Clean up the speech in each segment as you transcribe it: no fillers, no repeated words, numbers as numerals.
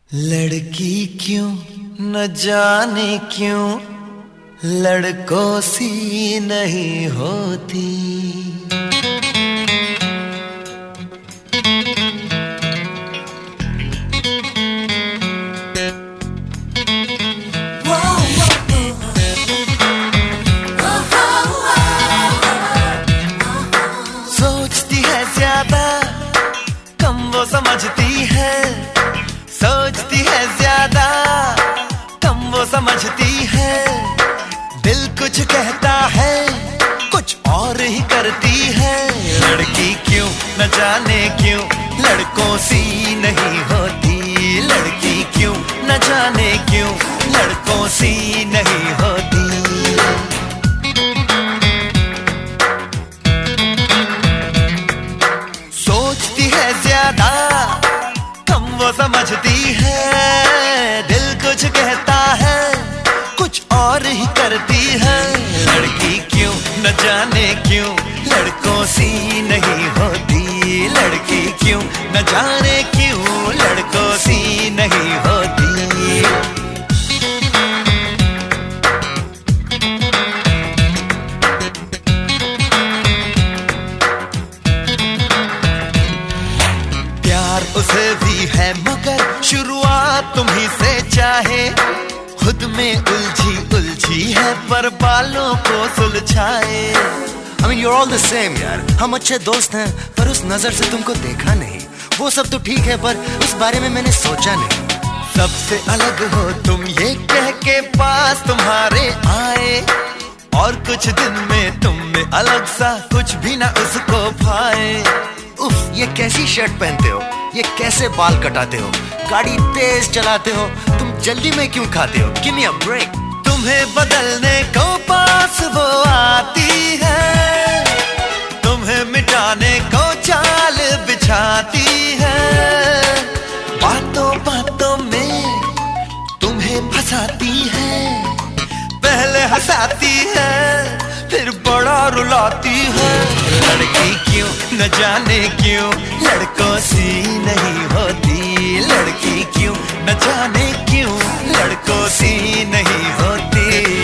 लड़की क्यों न जाने क्यों लड़कों सी नहीं होती। सोचती है ज्यादा कम वो समझती है, सोचती है ज्यादा कम वो समझती है। दिल कुछ कहता है कुछ और ही करती है। लड़की क्यों न जाने क्यों लड़कों सी नहीं होती। लड़की क्यों न जाने क्यों लड़कों सी नहीं होती। सोचती है ज्यादा कम वो समझती है। दिल कुछ कहता है कुछ और ही करती है। लड़की क्यों न जाने क्यों लड़कों सी नहीं होती। लड़की क्यों न जाने क्यों लड़कों सी नहीं होती। उसे भी है मगर शुरुआत तुम्ही से चाहे। खुद में उलझी उलझी है पर बालों को सुलझाए। I mean you're all the same यार। हम अच्छे दोस्त हैं पर उस नजर से तुमको देखा नहीं। वो सब तो ठीक है पर उस बारे में मैंने सोचा नहीं। सबसे अलग हो तुम ये कह के पास तुम्हारे आए और कुछ दिन में तुम में अलग सा कुछ भी ना उसको भाए। उफ, ये कैसी शर्ट पहनते हो, ये कैसे बाल कटाते हो, गाड़ी तेज चलाते हो, तुम जल्दी में क्यों खाते हो? Give me a break. तुम्हें बदलने को पास वो आती है, तुम्हें मिटाने को चाल बिछाती है। बातों बातों में तुम्हें फंसाती है। पहले हंसाती है फिर बड़ा रुलाती है। लड़की क्यों न जाने क्यों लड़कों सी नहीं होती। लड़की क्यों न जाने क्यों लड़कों सी नहीं होती।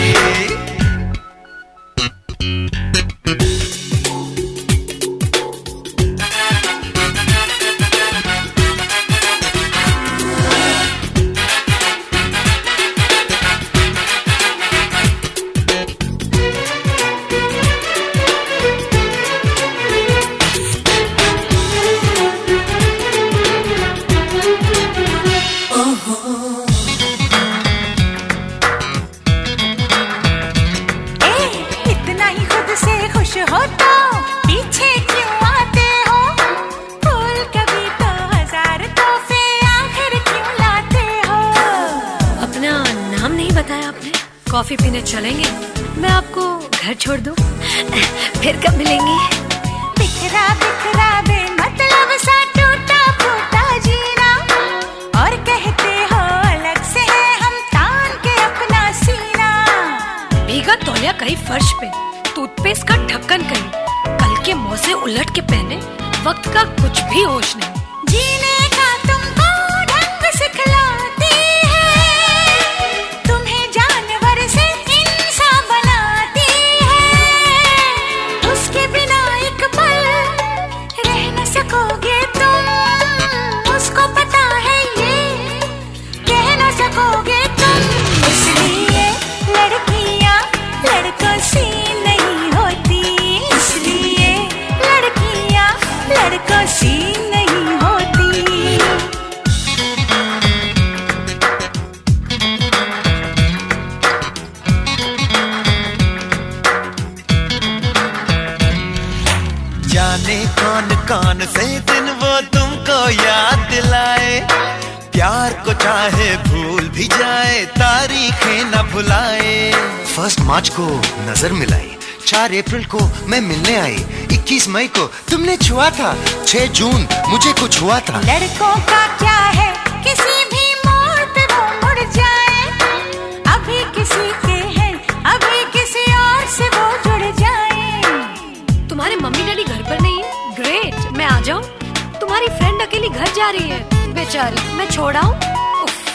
हो तो पीछे क्यों आते हो। फूल कभी तो हजार तोहफे आखिर क्यों लाते हो। अपना नाम नहीं बताया आपने। कॉफी पीने चलेंगे? मैं आपको घर छोड़ दूं? फिर कब मिलेंगी? बिखरा बिखरा बेमतलब सा टूटा फूटा जीना और कहते हो अलग से है हम तान के अपना सीना। भीगा तौलिया कहीं फर्श पे, टूथपेस्ट का ढक्कन कहीं, कल के मौजे उलट के पहने, वक्त का कुछ भी होश नहीं। जीने का तुमको ढंग सिखलाती है, तुम्हें जानवर से इंसान बनाती है। उसके बिना एक पल रह न सकोगे तुम, उसको पता है ये कह न सकोगे तुम। इसलिए लड़कियां लड़कों से लड़कों सी नहीं होती। जाने कौन कौन से दिन वो तुमको याद दिलाए। प्यार को चाहे भूल भी जाए तारीखें न भुलाए। 1 मार्च को नजर मिलाई, 4 अप्रैल को मैं मिलने आई, 21 मई को तुमने छुआ था, 6 जून मुझे कुछ हुआ था। लड़कों का क्या है किसी भी मोड़ पे वो मुड़ जाए। अभी किसी के हैं अभी किसी और से वो जुड़ जाए। तुम्हारे मम्मी डैडी घर पर नहीं है? ग्रेट, मैं आ जाऊं? तुम्हारी फ्रेंड अकेली घर जा रही है बेचारी, मैं छोड़ आऊं?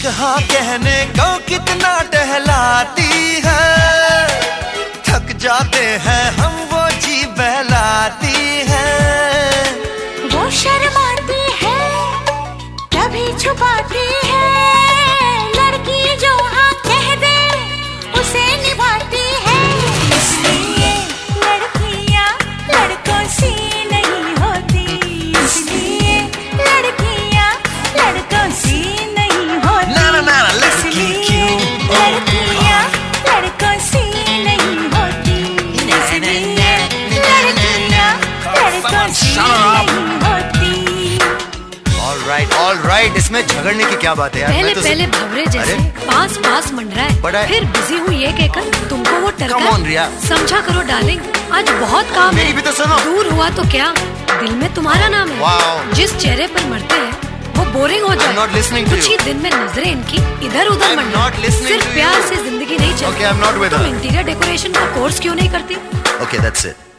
हाँ कहने को कितना टहलाती है, थक जाते हैं हम वो जी बहलाती है। वो शर्माती है कभी छुपाती है, लड़की जो हाँ कह दे उसे निभाती है। इसलिए लड़कियाँ लड़कों सी नहीं होती, इसलिए लड़कियाँ लड़कों सी नहीं होती। इसलिए लड़कियाँ लड़कों सी नहीं होती, इसलिए लड़कियाँ लड़कों सी नहीं होती। All right, इसमें झगड़ने की क्या बात है यार? पहले पहले भवरे जैसे पास पास मंडरा है, फिर बिजी हूँ ये कहकर तुमको वो टरका। समझा करो डार्लिंग, आज बहुत काम है। मेरी भी तो सुनो। दूर हुआ तो क्या, दिल में तुम्हारा नाम है। जिस चेहरे पर मरते हैं वो बोरिंग हो जाए। कुछ ही दिन में नजरें इनकी इधर उधर मंडरा। सिर्फ प्यार से जिंदगी नहीं चलती। तुम इंटीरियर डेकोरेशन का कोर्स क्यों नहीं करती? Okay, that's it.